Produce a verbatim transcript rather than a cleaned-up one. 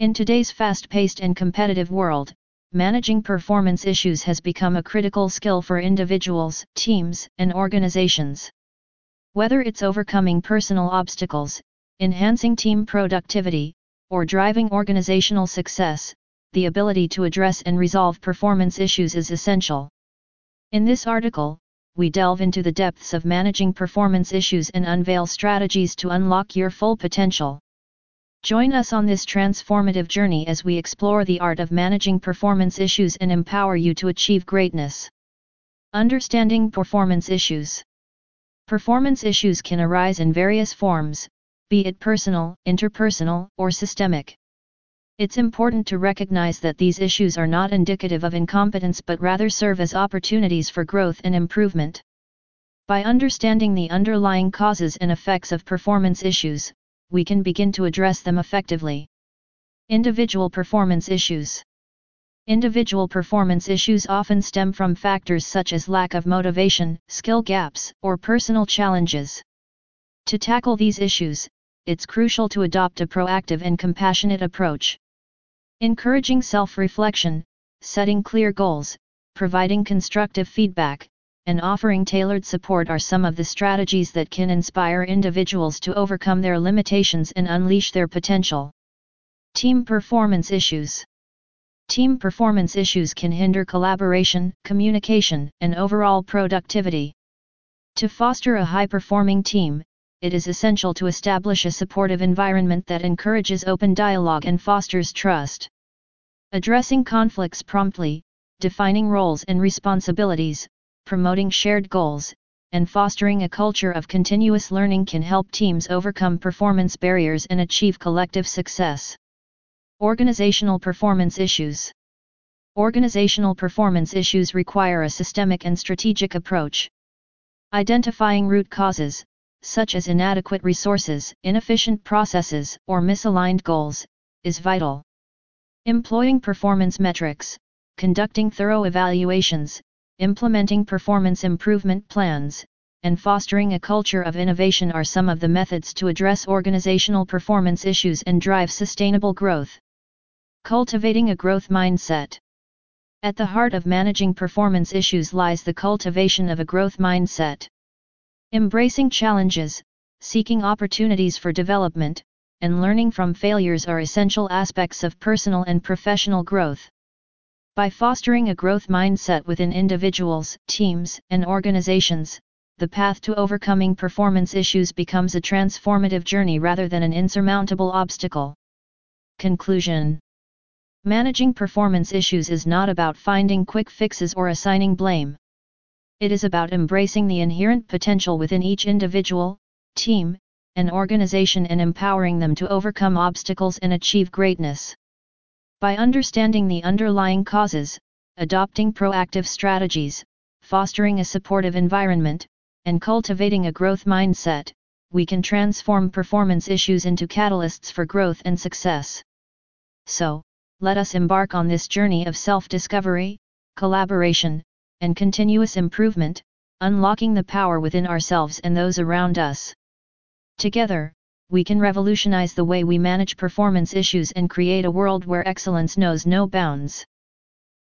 In today's fast-paced and competitive world, managing performance issues has become a critical skill for individuals, teams, and organizations. Whether it's overcoming personal obstacles, enhancing team productivity, or driving organizational success, the ability to address and resolve performance issues is essential. In this article, we delve into the depths of managing performance issues and unveil strategies to unlock your full potential. Join us on this transformative journey as we explore the art of managing performance issues and empower you to achieve greatness. Understanding performance issues. Performance issues can arise in various forms, be it personal, interpersonal, or systemic. It's important to recognize that these issues are not indicative of incompetence but rather serve as opportunities for growth and improvement. By understanding the underlying causes and effects of performance issues, we can begin to address them effectively. Individual performance issues. Individual performance issues often stem from factors such as lack of motivation, skill gaps, or personal challenges. To tackle these issues, it's crucial to adopt a proactive and compassionate approach. Encouraging self-reflection, setting clear goals, providing constructive feedback, and offering tailored support are some of the strategies that can inspire individuals to overcome their limitations and unleash their potential. Team performance issues. Team performance issues can hinder collaboration, communication, and overall productivity. To foster a high-performing team, it is essential to establish a supportive environment that encourages open dialogue and fosters trust. Addressing conflicts promptly, defining roles and responsibilities, promoting shared goals, and fostering a culture of continuous learning can help teams overcome performance barriers and achieve collective success. Organizational performance issues. Organizational performance issues require a systemic and strategic approach. Identifying root causes, such as inadequate resources, inefficient processes, or misaligned goals, is vital. Employing performance metrics, conducting thorough evaluations, implementing performance improvement plans, and fostering a culture of innovation are some of the methods to address organizational performance issues and drive sustainable growth. Cultivating a growth mindset. At the heart of managing performance issues lies the cultivation of a growth mindset. Embracing challenges, seeking opportunities for development, and learning from failures are essential aspects of personal and professional growth. By fostering a growth mindset within individuals, teams, and organizations, the path to overcoming performance issues becomes a transformative journey rather than an insurmountable obstacle. Conclusion. Managing performance issues is not about finding quick fixes or assigning blame. It is about embracing the inherent potential within each individual, team, and organization and empowering them to overcome obstacles and achieve greatness. By understanding the underlying causes, adopting proactive strategies, fostering a supportive environment, and cultivating a growth mindset, we can transform performance issues into catalysts for growth and success. So, let us embark on this journey of self-discovery, collaboration, and continuous improvement, unlocking the power within ourselves and those around us. Together, we can revolutionize the way we manage performance issues and create a world where excellence knows no bounds.